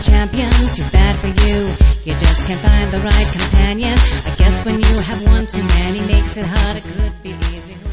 champion, too bad for you. You just can't find the right companion. I guess when you have one too many makes it hard, it could be easy.